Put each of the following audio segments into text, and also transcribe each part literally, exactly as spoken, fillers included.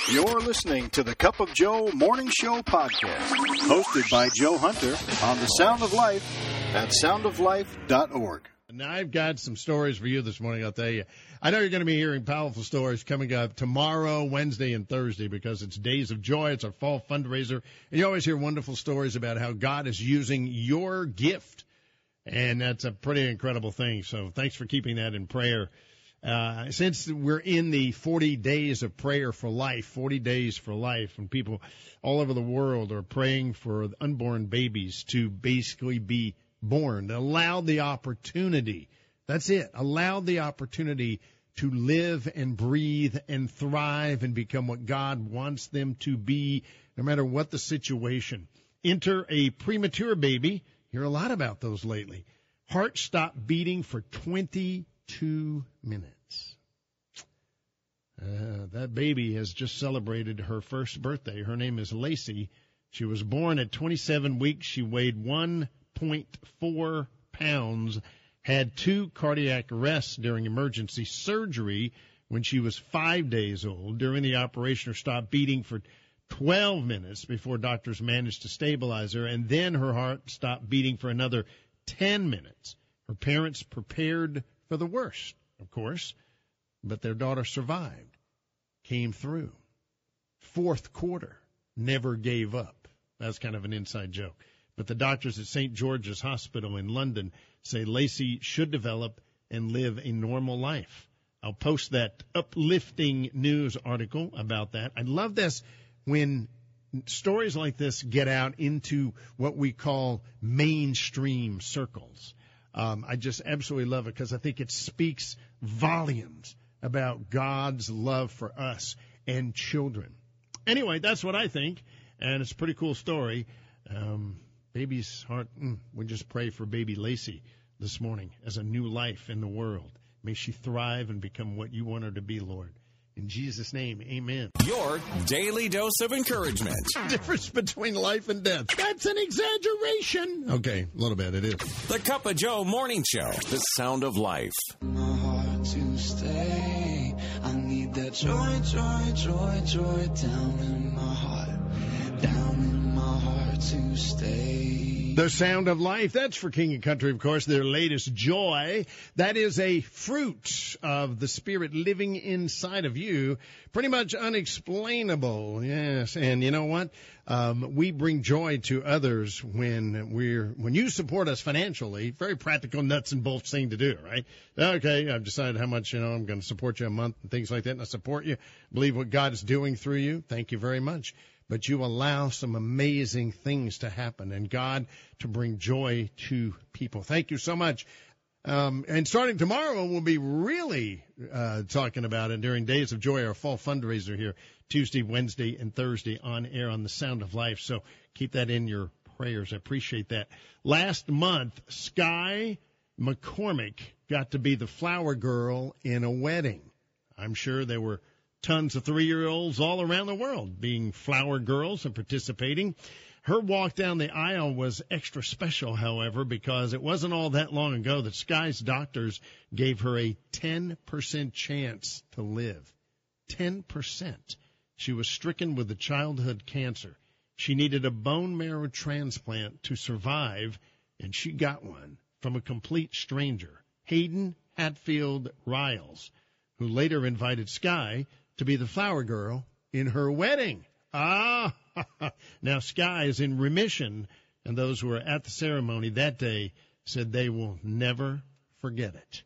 You're listening to the Cup of Joe Morning Show podcast, hosted by Joe Hunter on the Sound of Life at sound of life dot org. Now, I've got some stories for you this morning, I'll tell you. I know you're going to be hearing powerful stories coming up tomorrow, Wednesday, and Thursday because it's Days of Joy. It's our fall fundraiser. And you always hear wonderful stories about how God is using your gift. And that's a pretty incredible thing. So thanks for keeping that in prayer. Uh, since we're in the forty days of prayer for life, forty days for life, and people all over the world are praying for unborn babies to basically be born, allow the opportunity, that's it, allow the opportunity to live and breathe and thrive and become what God wants them to be, no matter what the situation. Enter a premature baby. Hear a lot about those lately. Heart stopped beating for twenty-two minutes. Uh, that baby has just celebrated her first birthday. Her name is Lacey. She was born at twenty-seven weeks. She weighed one point four pounds, had two cardiac arrests during emergency surgery when she was five days old. During the operation, her stopped beating for twelve minutes before doctors managed to stabilize her, and then her heart stopped beating for another ten minutes. Her parents prepared for the worst, of course, but their daughter survived, came through. Fourth quarter, never gave up. That's kind of an inside joke. But the doctors at Saint George's Hospital in London say Lacey should develop and live a normal life. I'll post that uplifting news article about that. I love this when stories like this get out into what we call mainstream circles. Um, I just absolutely love it because I think it speaks volumes about God's love for us and children. Anyway, that's what I think, and it's a pretty cool story. Um, baby's heart, mm, we just pray for baby Lacey this morning as a new life in the world. May she thrive and become what you want her to be, Lord. In Jesus' name, amen. Your daily dose of encouragement. Difference between life and death. That's an exaggeration. Okay, a little bit, it is. The Cup of Joe Morning Show. The Sound of Life. My heart to stay. I need that joy, joy, joy, joy down in my heart. Down in my heart to stay. The Sound of Life, that's for King and Country, of course, their latest Joy. That is a fruit of the Spirit living inside of you. Pretty much unexplainable, yes. And you know what? Um, we bring joy to others when we're, when you support us financially. Very practical, nuts and bolts thing to do, right? Okay, I've decided how much, you know, I'm going to support you a month and things like that, and I support you. Believe what God is doing through you. Thank you very much. But you allow some amazing things to happen and God to bring joy to people. Thank you so much. Um, and starting tomorrow, we'll be really uh, talking about it during Days of Joy, our fall fundraiser here, Tuesday, Wednesday, and Thursday on air on the Sound of Life. So keep that in your prayers. I appreciate that. Last month, Sky McCormick got to be the flower girl in a wedding. I'm sure there were tons of three-year-olds all around the world being flower girls and participating. Her walk down the aisle was extra special, however, because it wasn't all that long ago that Sky's doctors gave her a ten percent chance to live. ten percent. She was stricken with a childhood cancer. She needed a bone marrow transplant to survive, and she got one from a complete stranger, Hayden Hatfield Riles, who later invited Sky to be the flower girl in her wedding. Ah, now Sky is in remission, and those who were at the ceremony that day said they will never forget it.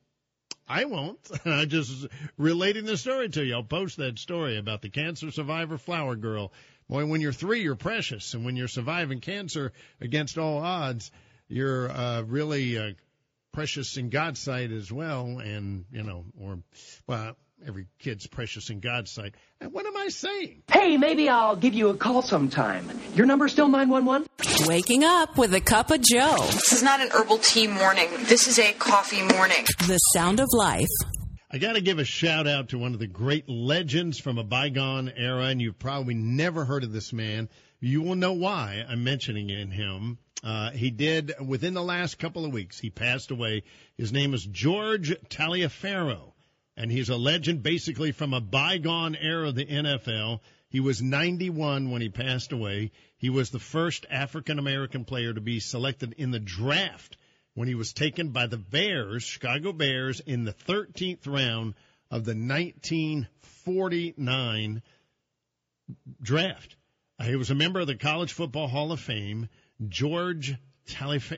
I won't. I'm just relating the story to you. I'll post that story about the cancer survivor flower girl. Boy, when you're three, you're precious, and when you're surviving cancer against all odds, you're uh, really uh, precious in God's sight as well, and, you know, or, well, every kid's precious in God's sight. And what am I saying? Hey, maybe I'll give you a call sometime. Your number's still nine one one? Waking up with a cup of Joe. This is not an herbal tea morning. This is a coffee morning. The Sound of Life. I got to give a shout out to one of the great legends from a bygone era, and you've probably never heard of this man. You will know why I'm mentioning in him. Uh, he did, within the last couple of weeks, he passed away. His name is George Taliaferro. And he's a legend basically from a bygone era of the N F L. He was ninety-one when he passed away. He was the first African-American player to be selected in the draft when he was taken by the Bears, Chicago Bears, in the thirteenth round of the nineteen forty-nine draft. He was a member of the College Football Hall of Fame. George Taliaferro,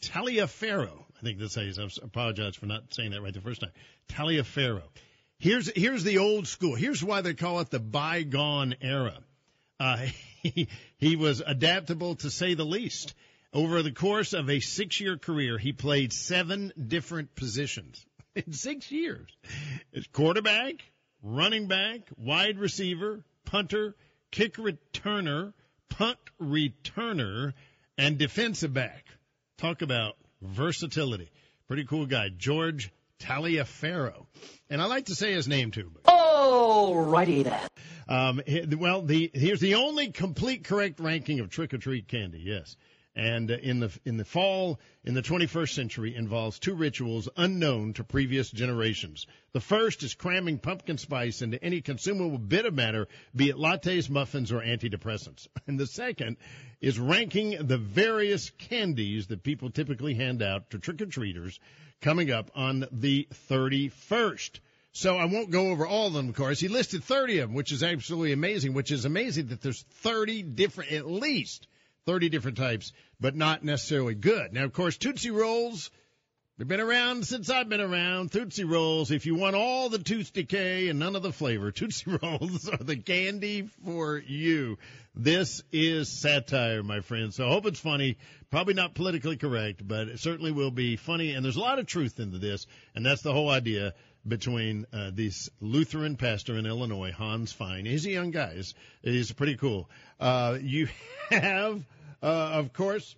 I think that's how you say it. I apologize for not saying that right the first time. Taliaferro. Here's here's the old school. Here's why they call it the bygone era. Uh, he, he was adaptable, to say the least. Over the course of a six-year career, he played seven different positions in six years. It's quarterback, running back, wide receiver, punter, kick returner, punt returner, and defensive back. Talk about versatility. Pretty cool guy, George Taliaferro. And I like to say his name, too. Oh, righty then. Um, well, the here's the only complete correct ranking of trick-or-treat candy, yes. And uh, in the in the fall, in the twenty-first century, involves two rituals unknown to previous generations. The first is cramming pumpkin spice into any consumable bit of matter, be it lattes, muffins, or antidepressants. And the second is ranking the various candies that people typically hand out to trick-or-treaters coming up on the thirty-first. So I won't go over all of them, of course. He listed thirty of them, which is absolutely amazing, which is amazing that there's thirty different, at least thirty different types, but not necessarily good. Now, of course, Tootsie Rolls, they've been around since I've been around. Tootsie Rolls, if you want all the tooth decay and none of the flavor, Tootsie Rolls are the candy for you. This is satire, my friends. So I hope it's funny. Probably not politically correct, but it certainly will be funny. And there's a lot of truth into this, and that's the whole idea between uh, this Lutheran pastor in Illinois, Hans Fine. He's a young guy. He's, he's pretty cool. Uh, you have, uh, of course,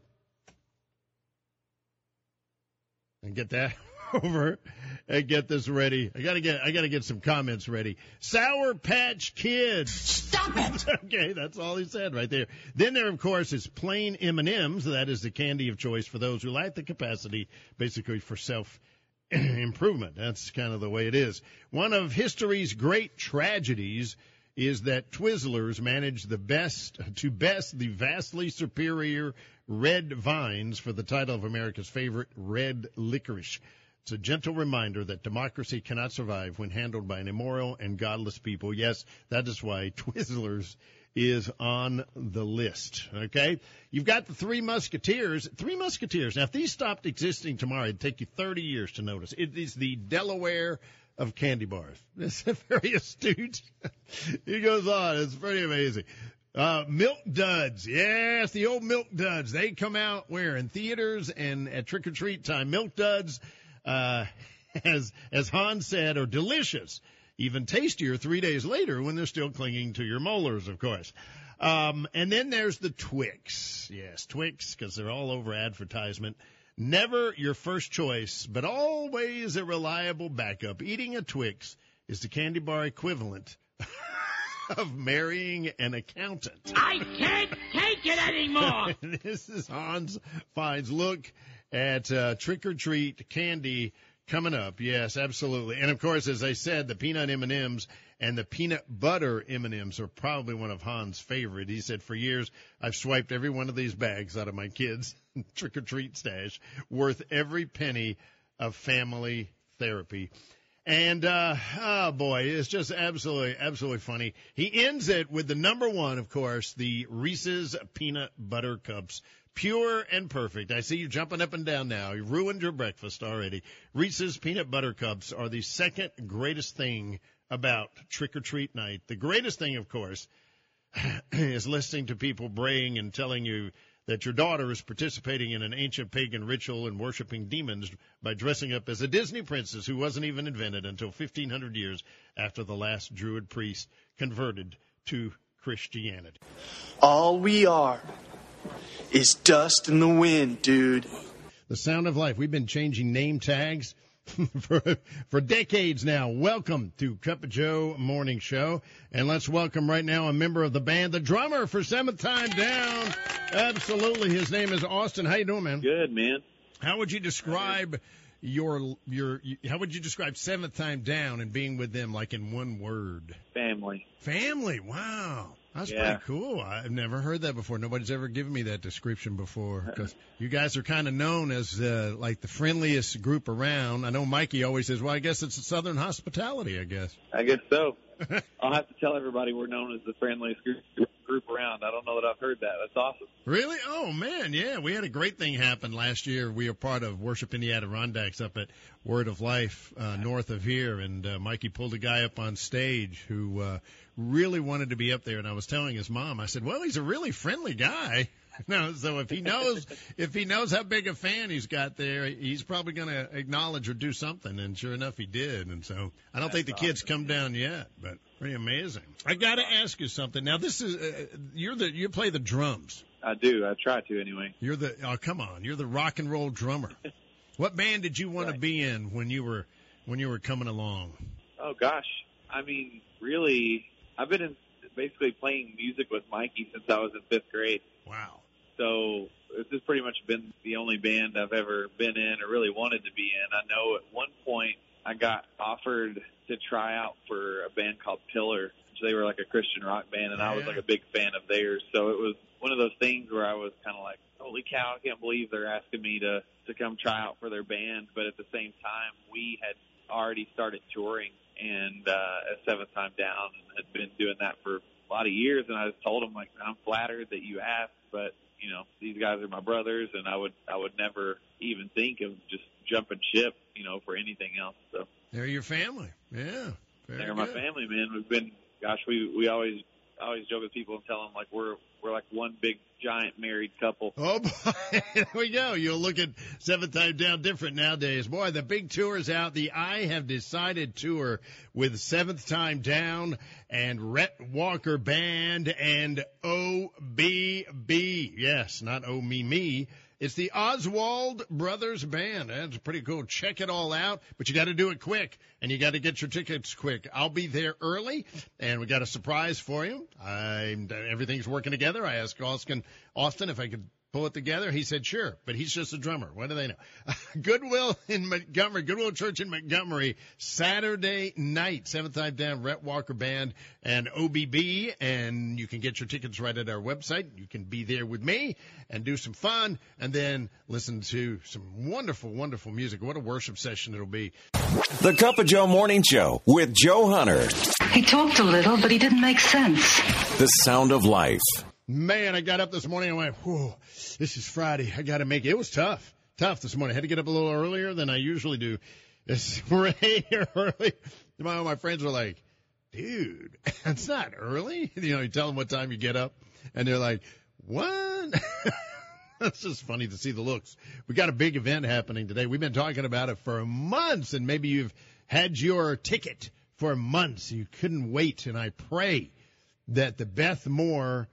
and get that over and get this ready. I gotta get, I gotta get some comments ready. Sour Patch Kids. Stop it. Okay, that's all he said right there. Then there, of course, is plain M and M's. That is the candy of choice for those who lack the capacity, basically, for self improvement. That's kind of the way it is. One of history's great tragedies is that Twizzlers managed the best to best the vastly superior Red Vines for the title of America's favorite red licorice. It's a gentle reminder that democracy cannot survive when handled by an immoral and godless people. Yes, that is why Twizzlers is on the list, okay? You've got the Three Musketeers. Three Musketeers. Now, if these stopped existing tomorrow, it'd take you thirty years to notice. It is the Delaware of candy bars. It's very astute. He goes on. It's pretty amazing. Uh, Milk Duds. Yes, the old Milk Duds. They come out where? In theaters and at trick-or-treat time. Milk Duds, uh, as, as Hans said, are delicious. Even tastier three days later when they're still clinging to your molars, of course. Um, and then there's the Twix. Yes, Twix, because they're all over advertisement. Never your first choice, but always a reliable backup. Eating a Twix is the candy bar equivalent of marrying an accountant. I can't take it anymore. This is Hans Fine's look at uh, trick-or-treat candy coming up. Yes, absolutely. And, of course, as I said, the peanut M and M's and the peanut butter M and M's are probably one of Hans' favorite. He said, for years, I've swiped every one of these bags out of my kids' trick-or-treat stash, worth every penny of family therapy. And, uh, oh, boy, it's just absolutely, absolutely funny. He ends it with the number one, of course, the Reese's Peanut Butter Cups. Pure and perfect. I see you jumping up and down now. You ruined your breakfast already. Reese's Peanut Butter Cups are the second greatest thing about trick-or-treat night. The greatest thing, of course, is listening to people braying and telling you that your daughter is participating in an ancient pagan ritual and worshiping demons by dressing up as a Disney princess who wasn't even invented until fifteen hundred years after the last Druid priest converted to Christianity. All we are is dust in the wind, dude. The Sound of Life. We've been changing name tags for for decades now. Welcome to Cup of Joe Morning Show. And let's welcome right now a member of the band, the drummer for Seventh Time Down. Absolutely. His name is Austin. How you doing, man? Good, man. How would you describe your your how would you describe Seventh Time Down and being with them, like in one word? Family. Family. Wow. That's yeah. pretty cool. I've never heard that before. Nobody's ever given me that description before. Because you guys are kind of known as uh, like the friendliest group around. I know Mikey always says, well, I guess it's Southern hospitality, I guess. I guess so. I'll have to tell everybody we're known as the friendliest group, group around. I don't know that I've heard that. That's awesome. Really? Oh, man, yeah. We had a great thing happen last year. We were part of Worship in the Adirondacks up at Word of Life uh, north of here, and uh, Mikey pulled a guy up on stage who uh, really wanted to be up there, and I was telling his mom, I said, well, he's a really friendly guy. No, so if he knows if he knows how big a fan he's got there, he's probably going to acknowledge or do something. And sure enough, he did. And so I don't That's think the awesome. kids come down yet, but pretty amazing. I got to ask you something. Now, this is uh, you're the you play the drums. I do. I try to anyway. You're the oh come on, you're the rock and roll drummer. What band did you want Right. to be in when you were when you were coming along? Oh gosh, I mean, really, I've been in, basically playing music with Mikey since I was in fifth grade. Wow. So this has pretty much been the only band I've ever been in or really wanted to be in. I know at one point I got offered to try out for a band called Pillar. They were like a Christian rock band, and I was Yeah. like a big fan of theirs. So it was one of those things where I was kind of like, holy cow, I can't believe they're asking me to, to come try out for their band. But at the same time, we had already started touring and uh, at Seventh Time Down and had been doing that for a lot of years. And I just told them, like, I'm flattered that you asked, but you know, these guys are my brothers, and I would I would never even think of just jumping ship, you know, for anything else. So They're your family. Yeah. Very they're my good. family, man. We've been, gosh, we we always I always joke with people and tell them like we're we're like one big giant married couple. Oh, boy. There we go. You'll look at Seventh Time Down different nowadays. Boy, the big tour is out. The I Have Decided tour with Seventh Time Down and Rhett Walker Band and O B B. Yes, not O Me Me. It's the Oswald Brothers Band. That's pretty cool. Check it all out, but you got to do it quick, and you got to get your tickets quick. I'll be there early, and we got a surprise for you. I'm, everything's working together. I asked Austin, Austin if I could pull it together. He said sure, but he's just a drummer. What do they know? Goodwill in Montgomery, Goodwill Church in Montgomery, Saturday night, Seventh Time Down, Rhett Walker Band, and O B B, and you can get your tickets right at our website. You can be there with me and do some fun, and then listen to some wonderful, wonderful music. What a worship session it'll be. The Cup of Joe Morning Show with Joe Hunter. He talked a little, but he didn't make sense. The Sound of Life. Man, I got up this morning and went, whoa, this is Friday. I got to make it. It was tough. Tough this morning. I had to get up a little earlier than I usually do. It's way early. My, my friends were like, dude, it's not early. You know, you tell them what time you get up, and they're like, what? It's just funny to see the looks. We got a big event happening today. We've been talking about it for months, and maybe you've had your ticket for months. You couldn't wait, and I pray that the Beth Moore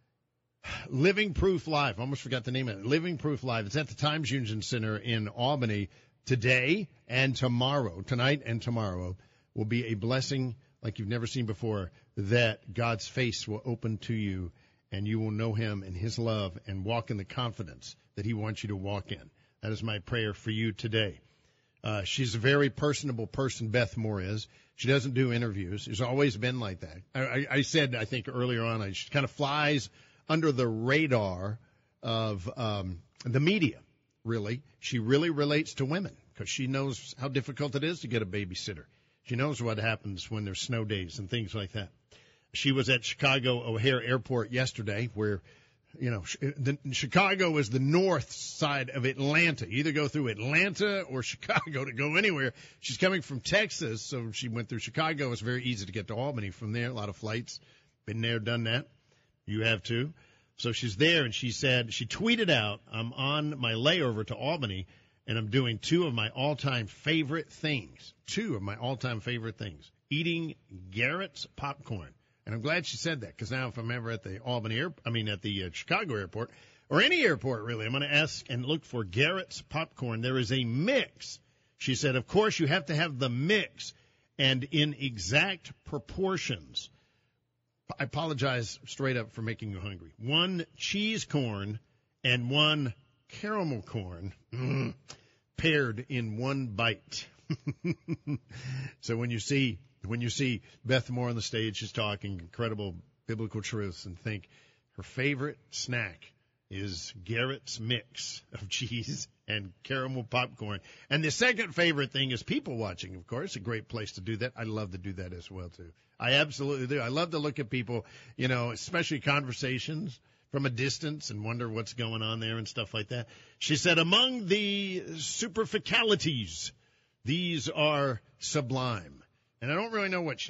Living Proof Live, I almost forgot the name of it, Living Proof Live. It's at the Times Union Center in Albany today and tomorrow. Tonight and tomorrow will be a blessing like you've never seen before, that God's face will open to you and you will know him and his love and walk in the confidence that he wants you to walk in. That is my prayer for you today. Uh, she's a very personable person, Beth Moore is. She doesn't do interviews. She's always been like that. I, I, I said, I think earlier on, I, she kind of flies under the radar of um, the media, really. She really relates to women because she knows how difficult it is to get a babysitter. She knows what happens when there's snow days and things like that. She was at Chicago O'Hare Airport yesterday where, you know, the, Chicago is the north side of Atlanta. You either go through Atlanta or Chicago to go anywhere. She's coming from Texas, so she went through Chicago. It's very easy to get to Albany from there. A lot of flights. Been there, done that. You have too. So she's there, and she said, she tweeted out, I'm on my layover to Albany, and I'm doing two of my all-time favorite things. Two of my all-time favorite things. Eating Garrett's popcorn. And I'm glad she said that, because now if I'm ever at the Albany air, I mean at the uh, Chicago airport, or any airport really, I'm going to ask and look for Garrett's popcorn. There is a mix. She said, of course, you have to have the mix, and in exact proportions. I apologize straight up for making you hungry. One cheese corn and one caramel corn mm, paired in one bite. So when you see when you see Beth Moore on the stage, she's talking incredible biblical truths, and think her favorite snack is Garrett's mix of cheese and caramel popcorn. And the second favorite thing is people watching, of course. A great place to do that. I love to do that as well, too. I absolutely do. I love to look at people, you know, especially conversations from a distance and wonder what's going on there and stuff like that. She said, among the superficalities, these are sublime. And I don't really know what she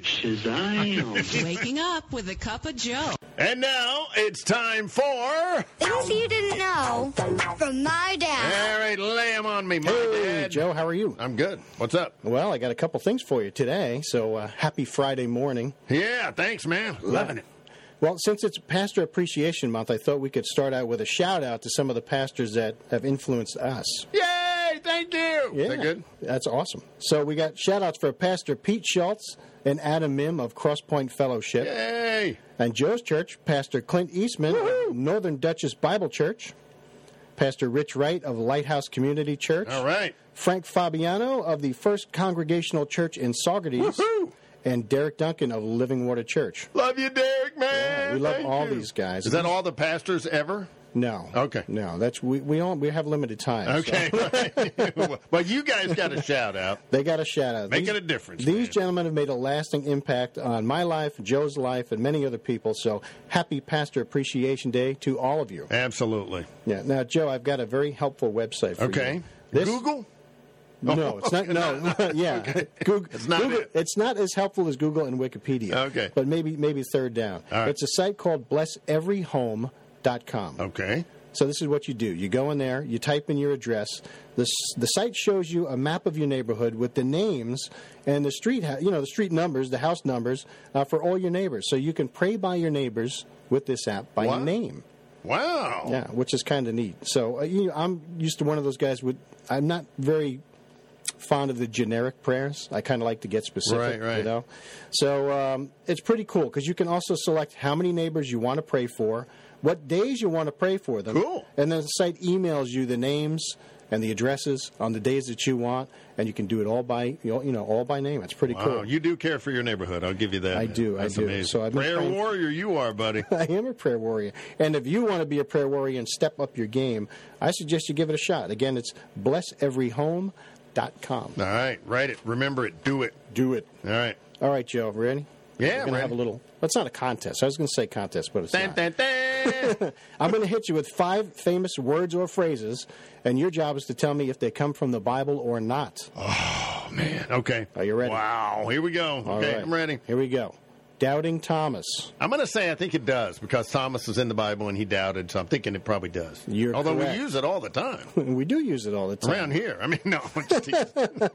Shazam. Waking up with a cup of Joe. And now it's time for... Things you didn't know from my dad. All right, lay them on me, my hey, dad. Joe, how are you? I'm good. What's up? Well, I got a couple things for you today, so uh, happy Friday morning. Yeah, thanks, man. Loving it. Well, since it's Pastor Appreciation Month, I thought we could start out with a shout-out to some of the pastors that have influenced us. Yay! Thank you! Yeah, Is that good? That's awesome. So we got shout-outs for Pastor Pete Schultz and Adam Mim of Crosspoint Fellowship. Yay! And Joe's church, Pastor Clint Eastman Woo-hoo! of Northern Dutchess Bible Church. Pastor Rich Wright of Lighthouse Community Church. All right. Frank Fabiano of the First Congregational Church in Saugerties. Woo-hoo! And Derek Duncan of Living Water Church. Love you, Derek, man. Yeah, we love Thank all you. these guys. Is that all the pastors ever? No. Okay. No, that's we we all we have limited time. Okay. So. Well, you guys got a shout out. They got a shout out. Making these, a difference. These man. gentlemen have made a lasting impact on my life, Joe's life, and many other people. So happy Pastor Appreciation Day to all of you. Absolutely. Yeah. Now, Joe, I've got a very helpful website for okay. you. This, Google? No, it's not. No, yeah, Okay. Google, It's not Google, it. It's not as helpful as Google and Wikipedia. Okay. But maybe maybe third down. All right. It's a site called bless every home dot com. Okay. So this is what you do. You go in there, you type in your address. The, the site shows you a map of your neighborhood with the names and the street, you know, the street numbers, the house numbers uh, for all your neighbors. So you can pray by your neighbors with this app by Wow. name. Wow. Yeah, which is kind of neat. So uh, you know, I'm used to one of those guys with. I'm not very fond of the generic prayers. I kind of like to get specific, Right, right. you know. So um, it's pretty cool because you can also select how many neighbors you want to pray for, what days you want to pray for them. Cool. And then the site emails you the names and the addresses on the days that you want, and you can do it all by you know, you know all by name. It's pretty Wow. cool. You do care for your neighborhood. I'll give you that. I man. do, I That's do. amazing. So I've been prayer praying- warrior you are, buddy. I am a prayer warrior. And if you want to be a prayer warrior and step up your game, I suggest you give it a shot. Again, it's bless every home dot com. All right. Write it. Remember it. Do it. Do it. All right. All right, Joe, ready? Yeah, We're going to ready. have a little... Well, it's not a contest. I was going to say contest, but it's Dun, not. dun, dun. I'm going to hit you with five famous words or phrases, and your job is to tell me if they come from the Bible or not. Oh, man. Okay. Are you ready? Wow. Here we go. All okay, right. I'm ready. Here we go. Doubting Thomas. I'm going to say I think it does because Thomas is in the Bible and he doubted, so I'm thinking it probably does. You're Although correct. we use it all the time. We do use it all the time. Around here. I mean, no. I'm just teasing.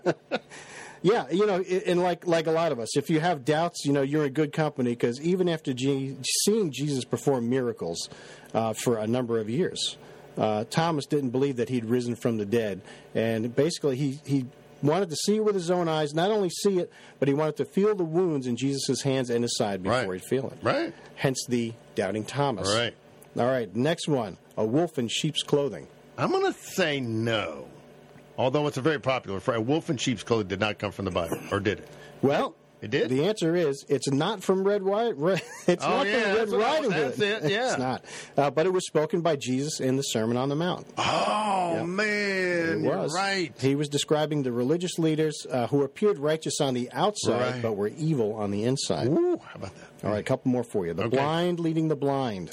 Yeah, you know, and like like a lot of us, if you have doubts, you know, you're in good company because even after G- seeing Jesus perform miracles uh, for a number of years, uh, Thomas didn't believe that he'd risen from the dead, and basically he he wanted to see it with his own eyes, not only see it, but he wanted to feel the wounds in Jesus' hands and his side before Right. he'd feel it. Right. Hence the doubting Thomas. All right. All right. Next one: a wolf in sheep's clothing. I'm going to say no. Although it's a very popular phrase. A wolf in sheep's clothing did not come from the Bible. Or did it? Well, It did? The answer is it's not from Red Ri- Red, It's Oh, not yeah, from Red that's what I- Riding Hood. that's it, yeah. It's not. Uh, but it was spoken by Jesus in the Sermon on the Mount. Oh, Yep. man. It You're was. right. He was describing the religious leaders uh, who appeared righteous on the outside, Right. but were evil on the inside. Ooh, how about that? All right, a couple more for you. The Okay. blind leading the blind.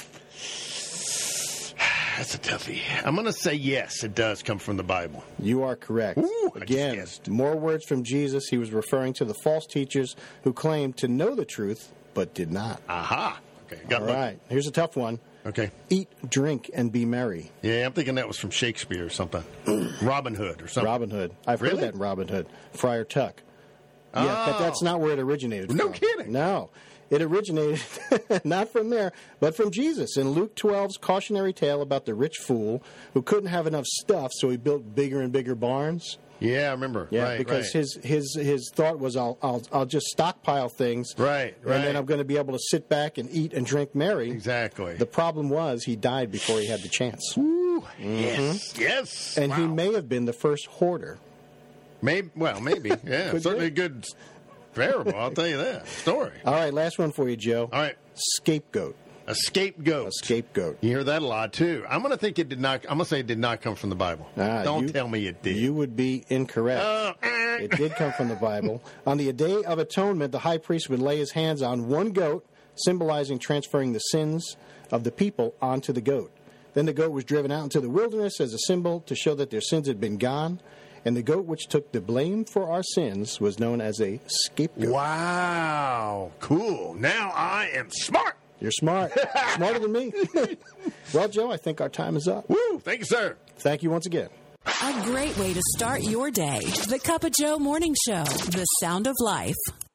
That's a toughie. I'm going to say yes, it does come from the Bible. You are correct. Ooh, I just Again, guessed. more words from Jesus. He was referring to the false teachers who claimed to know the truth, but did not. Aha. Okay, got All my- right, here's a tough one. Okay. Eat, drink, and be merry. Yeah, I'm thinking that was from Shakespeare or something. Robin Hood or something. Robin Hood. I've Really? heard that in Robin Hood. Friar Tuck. Yeah, but Oh. that's not where it originated No from. kidding. No. It originated not from there, but from Jesus in Luke twelve's cautionary tale about the rich fool who couldn't have enough stuff, so he built bigger and bigger barns. Yeah, I remember. Yeah, right, because right. his his his thought was I'll I'll I'll just stockpile things, Right, and then right. I'm going to be able to sit back and eat and drink merry. Exactly. The problem was he died before he had the chance, Ooh, yes, yes. and he Wow. may have been the first hoarder. Maybe, well, maybe. Yeah, Could certainly be. a good terrible, I'll tell you that. Story. All right, last one for you, Joe. All right. Scapegoat. A scapegoat. A scapegoat. You hear that a lot, too. I'm going to think it did not, I'm going to say it did not come from the Bible. Ah, Don't you, tell me it did. You would be incorrect. Uh, It did come from the Bible. On the Day of Atonement, the high priest would lay his hands on one goat, symbolizing transferring the sins of the people onto the goat. Then the goat was driven out into the wilderness as a symbol to show that their sins had been gone. And the goat which took the blame for our sins was known as a scapegoat. Wow. Cool. Now I am smart. You're smart. Smarter than me. Well, Joe, I think our time is up. Woo. Thank you, sir. Thank you once again. A great way to start your day. The Cup of Joe Morning Show. The Sound of Life.